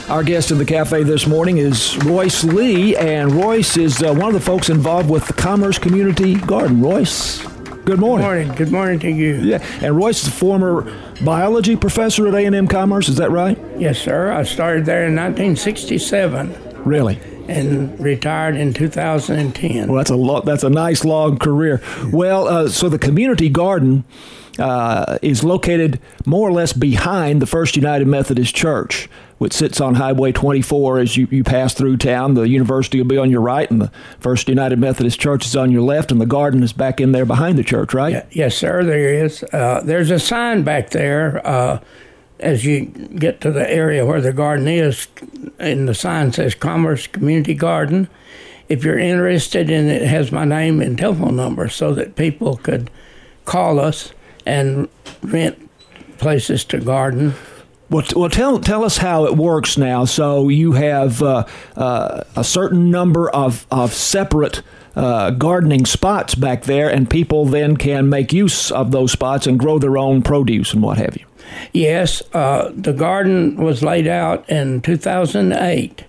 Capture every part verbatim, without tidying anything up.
Our guest in the cafe this morning is Royce Lee, and Royce is uh, one of the folks involved with the Commerce Community Garden. Royce, good morning. Good morning. Good morning to you. Yeah, and Royce is a former biology professor at A and M Commerce, is that right? Yes, sir. I started there in nineteen sixty-seven. Really? And retired in two thousand ten. Well, that's a lot. That's a nice long career. Well, uh, so the community garden uh, is located more or less behind the First United Methodist Church, which sits on Highway twenty-four as you, you pass through town. The university will be on your right, and the First United Methodist Church is on your left, and the garden is back in there behind the church, right? Yeah, yes, sir, there is. Uh, there's a sign back there uh, as you get to the area where the garden is, and the sign says Commerce Community Garden. If you're interested in it, it has my name and telephone number so that people could call us and rent places to garden. Well, t- well, tell tell us how it works now. So you have uh, uh, a certain number of, of separate uh, gardening spots back there, and people then can make use of those spots and grow their own produce and what have you. Yes, uh, the garden was laid out in two thousand eight,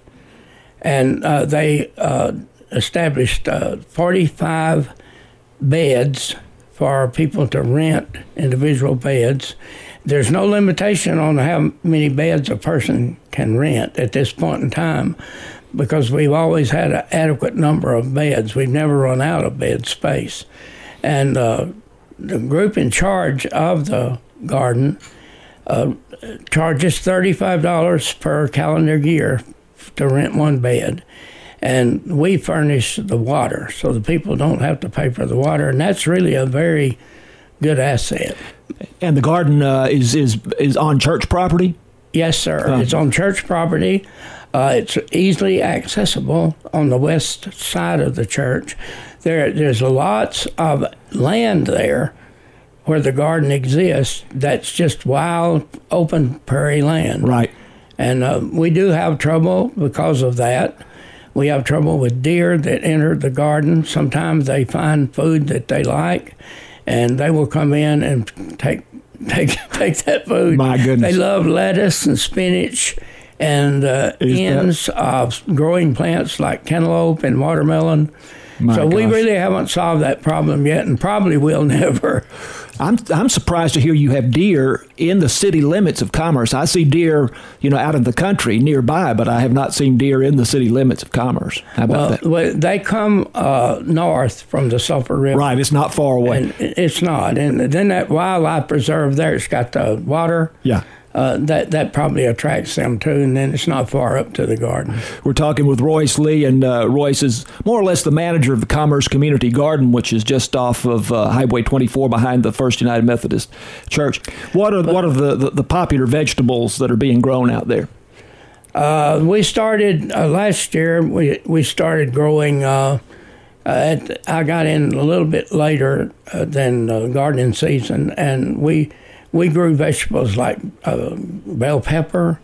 and uh, they uh, established uh, forty-five beds for people to rent, individual beds. There's no limitation on how many beds a person can rent at this point in time because we've always had an adequate number of beds. We've never run out of bed space. And uh, the group in charge of the garden uh, charges thirty-five dollars per calendar year to rent one bed. And we furnish the water, so the people don't have to pay for the water. And that's really a very good asset. And the garden uh, is, is is on church property? Yes, sir. Um, it's on church property. Uh, it's easily accessible on the west side of the church. There, There's lots of land there where the garden exists that's just wild, open prairie land. Right. And uh, we do have trouble because of that. We have trouble with deer that enter the garden. Sometimes they find food that they like, and they will come in and take take take that food. My goodness. They love lettuce and spinach and uh, ends that... of growing plants like cantaloupe and watermelon. My so gosh. We really haven't solved that problem yet, and probably will never. I'm I'm surprised to hear you have deer in the city limits of Commerce. I see deer, you know, out in the country nearby, but I have not seen deer in the city limits of Commerce. How about well, that? Well, they come uh, north from the Sulphur River. Right, it's not far away. And it's not. And then that wildlife preserve there, it's got the water. Yeah. Uh, that that probably attracts them too, and then it's not far up to the garden. We're talking with Royce Lee, and uh, Royce is more or less the manager of the Commerce Community Garden, which is just off of uh, Highway twenty-four behind the First United Methodist Church. What are but, what are the, the, the popular vegetables that are being grown out there? Uh, we started uh, last year. We we started growing. Uh, uh, at, I got in a little bit later uh, than uh, gardening season, and we. We grew vegetables like uh, bell pepper,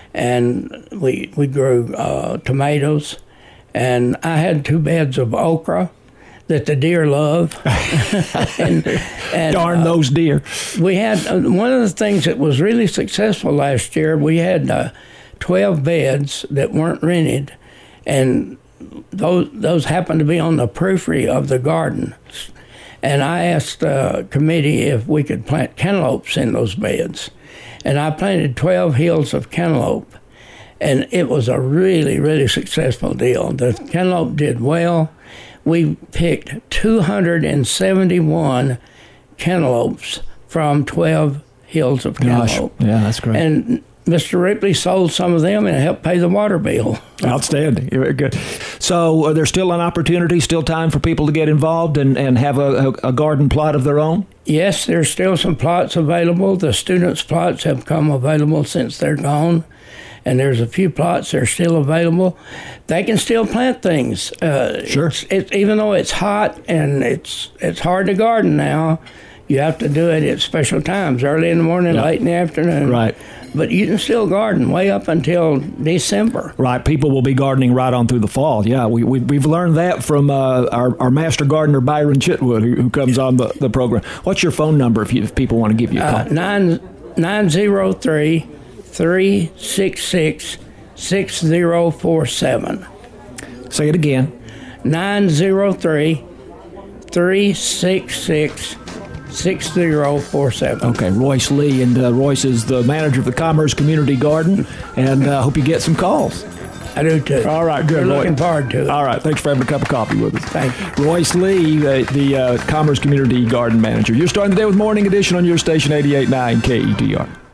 and we we grew uh, tomatoes, and I had two beds of okra that the deer love. and, and, Darn those deer! Uh, we had uh, one of the things that was really successful last year. We had uh, twelve beds that weren't rented, and those those happened to be on the periphery of the garden. And I asked the committee if we could plant cantaloupes in those beds. And I planted twelve hills of cantaloupe. And it was a really, really successful deal. The cantaloupe did well. We picked two hundred seventy-one cantaloupes from twelve hills of cantaloupe. Gosh, yeah, that's great. And Mister Ripley sold some of them and helped pay the water bill. Outstanding. Very good. So uh, there's still an opportunity, still time for people to get involved and, and have a, a, a garden plot of their own? Yes, there's still some plots available. The students' plots have come available since they're gone, and there's a few plots that are still available. They can still plant things. Uh, sure. It's, it's, even though it's hot and it's it's hard to garden now, you have to do it at special times, early in the morning, yeah. late in the afternoon. Right. But you can still garden way up until December. Right. People will be gardening right on through the fall. Yeah, we, we, we've learned that from uh, our, our master gardener, Byron Chitwood, who, who comes on the, the program. What's your phone number if, you, if people want to give you a call? Uh, nine nine zero three, three six six, six zero four seven. Say it again. nine zero three, three six six, six zero four seven. Okay, Royce Lee. And uh, Royce is the manager of the Commerce Community Garden, and I uh, hope you get some calls. I do too. All right, good. We're looking Roy. forward to it. All right, thanks for having a cup of coffee with us. Thank you. Royce Lee, uh, the uh, Commerce Community Garden Manager. You're starting the day with Morning Edition on your station, eighty-eight point nine K E T R.